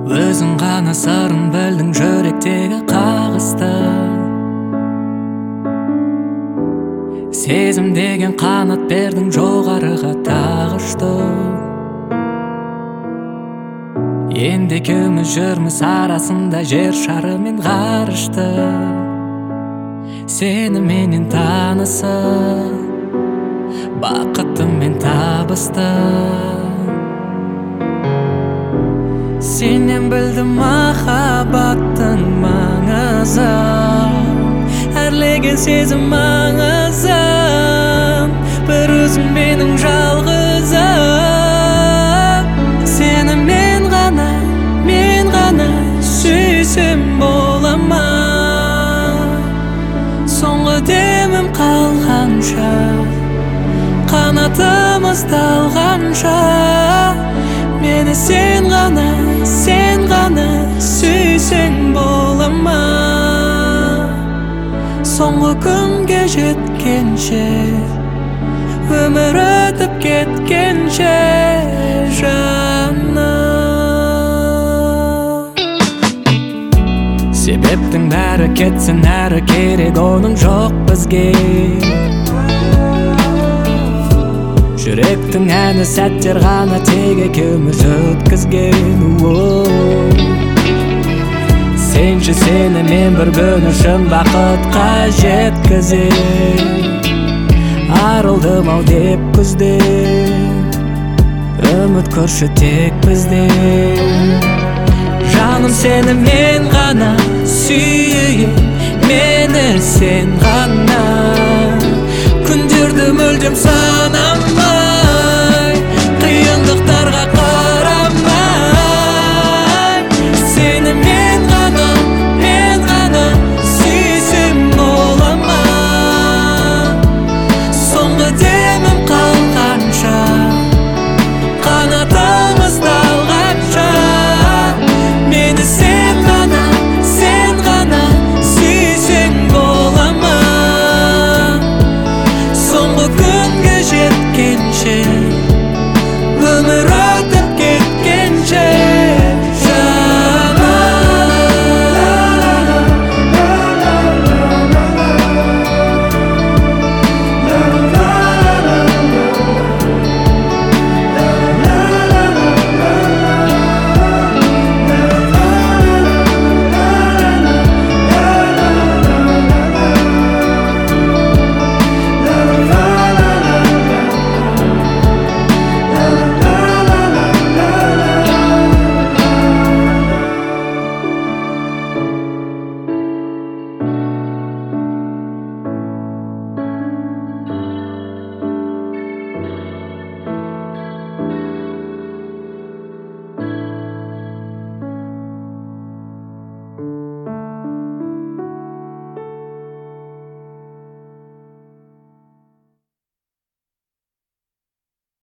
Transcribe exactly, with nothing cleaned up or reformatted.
Өзің ғана сырын білдің жүректегі қағысты. Сезім деген қанат бердің жоғарыға тағышты. Енді екеуміз жүрміз арасында жер шары мен ғарышты. Сені менен танысып, бақытым мен табысты. Сенен білдім махаббаттың маңызын, әрлеген сезім маңызын. Бір өзің менің жалғызым. Сені мен ғана, мен ғана сүйсем бола ма? Соңғы демім қалғанша, қанатымыз талғанша, мені сен ғана, сен ғана сүйсең бола ма? Соңғы күнге жеткенше, өмір өтіп кеткенше жаным. Себептің бәрі кетсін әрі, керек оның жоқ бізге. Жүректің әні сәттер ғана тек екеуміз өткізген. Сенші сені мен бір күн үшін бақытқа жеткізем. Арылдым ау деп күзден, үміт көрші тек бізден. Жаным сені мен ғана сүйейін, мені сен ғана. Күндерді мүлдем санама.